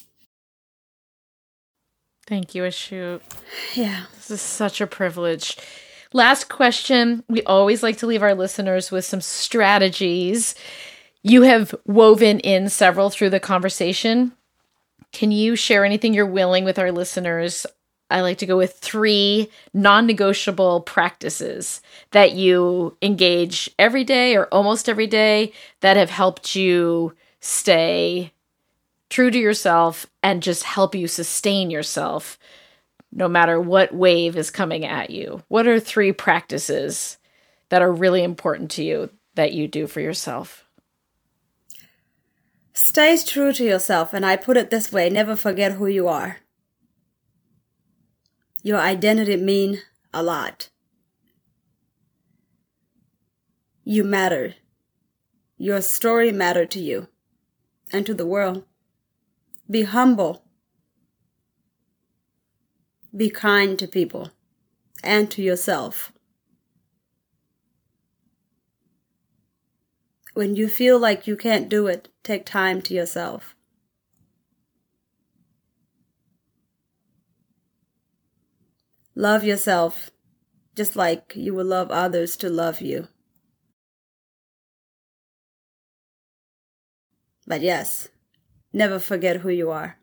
Speaker 1: Thank you, Ashut.
Speaker 2: Yeah.
Speaker 1: This is such a privilege. Last question. We always like to leave our listeners with some strategies. You have woven in several through the conversation. Can you share anything you're willing with our listeners? I like to go with 3 non-negotiable practices that you engage every day or almost every day that have helped you stay true to yourself and just help you sustain yourself no matter what wave is coming at you. What are 3 practices that are really important to you that you do for yourself?
Speaker 2: Stay true to yourself, and I put it this way, never forget who you are. Your identity means a lot. You matter. Your story matters to you and to the world. Be humble. Be kind to people and to yourself. When you feel like you can't do it, take time to yourself. Love yourself just like you would love others to love you. But yes, never forget who you are.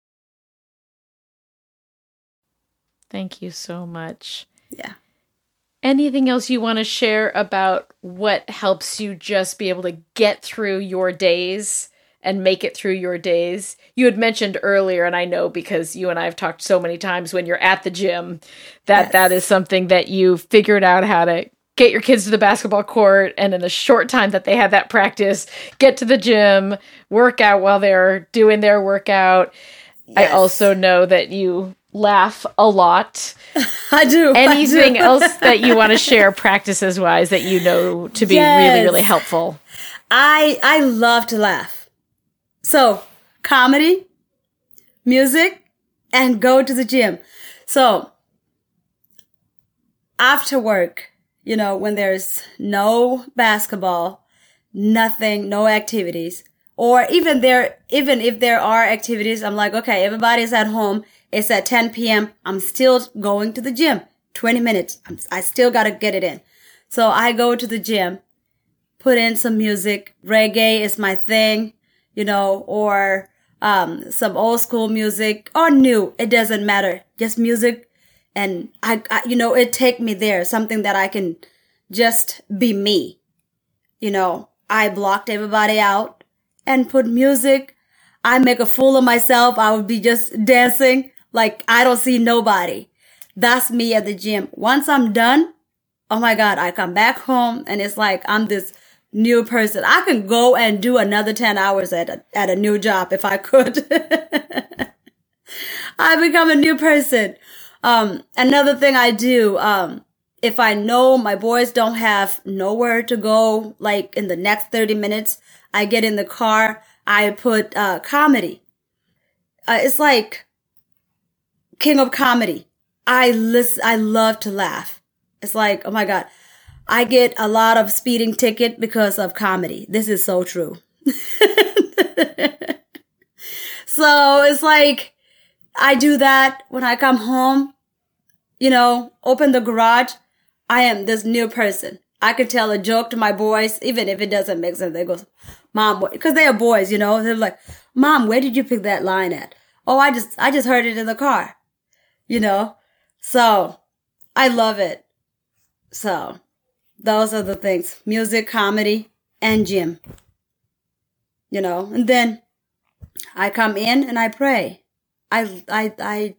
Speaker 1: Thank you so much.
Speaker 2: Yeah.
Speaker 1: Anything else you want to share about what helps you just be able to get through your days and make it through your days? You had mentioned earlier, and I know because you and I have talked so many times when you're at the gym, that is something that you figured out how to get your kids to the basketball court, and in the short time that they had that practice, get to the gym, work out while they're doing their workout. Yes. I also know that you laugh a lot.
Speaker 2: I do.
Speaker 1: Anything else that you want to share practices wise that you know to be really, really helpful?
Speaker 2: I love to laugh. So comedy, music, and go to the gym. So after work, when there's no basketball, nothing, no activities, or even if there are activities, I'm like, okay, everybody's at home. It's at 10 p.m. I'm still going to the gym. 20 minutes. I still got to get it in. So I go to the gym, put in some music. Reggae is my thing, or some old school music or new. It doesn't matter. Just music. And it take me there. Something that I can just be me. I blocked everybody out and put music. I make a fool of myself. I would be just dancing like I don't see nobody. That's me at the gym. Once I'm done, oh my God, I come back home and it's like I'm this new person. I can go and do another 10 hours at a new job if I could. I become a new person. Another thing I do, if I know my boys don't have nowhere to go, like in the next 30 minutes, I get in the car, I put comedy. It's like King of Comedy. I love to laugh. It's like, oh my God, I get a lot of speeding ticket because of comedy. This is so true. So it's like, I do that when I come home, open the garage. I am this new person. I could tell a joke to my boys, even if it doesn't make sense. They go, Mom, because they are boys, they're like, Mom, where did you pick that line at? Oh, I just heard it in the car, So I love it. So those are the things: music, comedy, and gym, and then I come in and I pray. I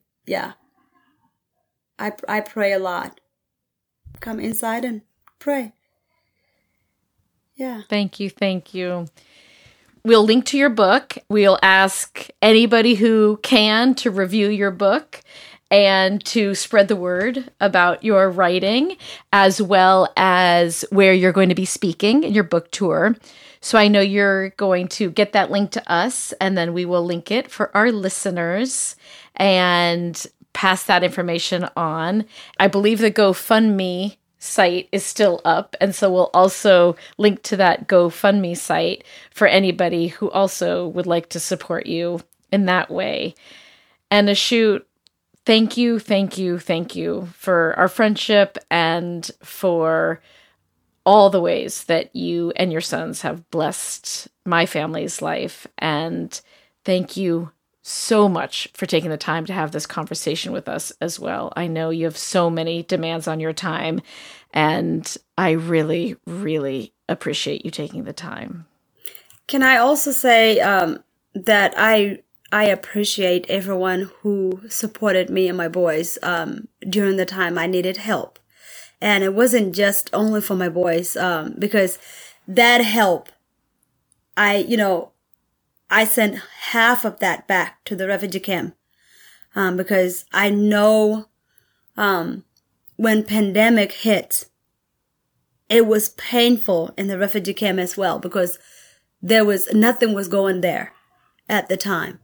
Speaker 2: pray a lot. Come inside and pray. Yeah.
Speaker 1: Thank you. We'll link to your book. We'll ask anybody who can to review your book and to spread the word about your writing, as well as where you're going to be speaking in your book tour. So I know you're going to get that link to us, and then we will link it for our listeners and pass that information on. I believe the GoFundMe site is still up, and so we'll also link to that GoFundMe site for anybody who also would like to support you in that way. And Ashut, thank you for our friendship and for all the ways that you and your sons have blessed my family's life. And thank you so much for taking the time to have this conversation with us as well. I know you have so many demands on your time, and I really, really appreciate you taking the time.
Speaker 2: Can I also say that I appreciate everyone who supported me and my boys during the time I needed help. And it wasn't just only for my boys, because that help, I sent half of that back to the refugee camp, because I know, when pandemic hit, it was painful in the refugee camp as well, because nothing was going there at the time.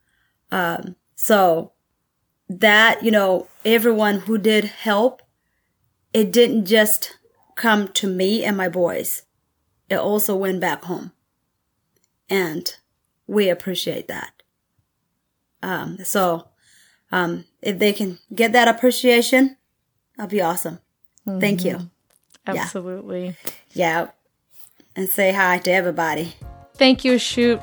Speaker 2: So that, everyone who did help, it didn't just come to me and my boys. It also went back home. And we appreciate that. So If they can get that appreciation, that'll be awesome. Mm-hmm. Thank you.
Speaker 1: Absolutely.
Speaker 2: Yeah. And say hi to everybody.
Speaker 1: Thank you, Ashut.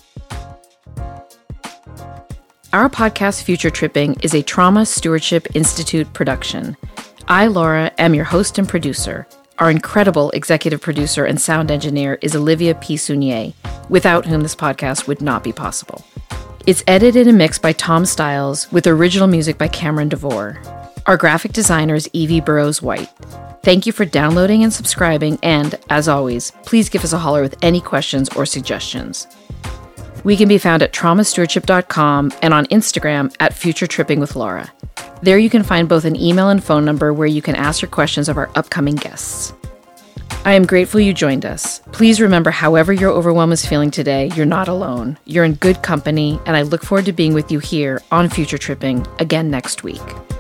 Speaker 1: Our podcast, Future Tripping, is a Trauma Stewardship Institute production. I, Laura, am your host and producer. Our incredible executive producer and sound engineer is Olivia P. Sunier, without whom this podcast would not be possible. It's edited and mixed by Tom Stiles, with original music by Cameron DeVore. Our graphic designer is Evie Burrows-White. Thank you for downloading and subscribing, and, as always, please give us a holler with any questions or suggestions. We can be found at traumastewardship.com and on Instagram at Future Tripping with Laura. There you can find both an email and phone number where you can ask your questions of our upcoming guests. I am grateful you joined us. Please remember, however your overwhelm is feeling today, you're not alone. You're in good company, and I look forward to being with you here on Future Tripping again next week.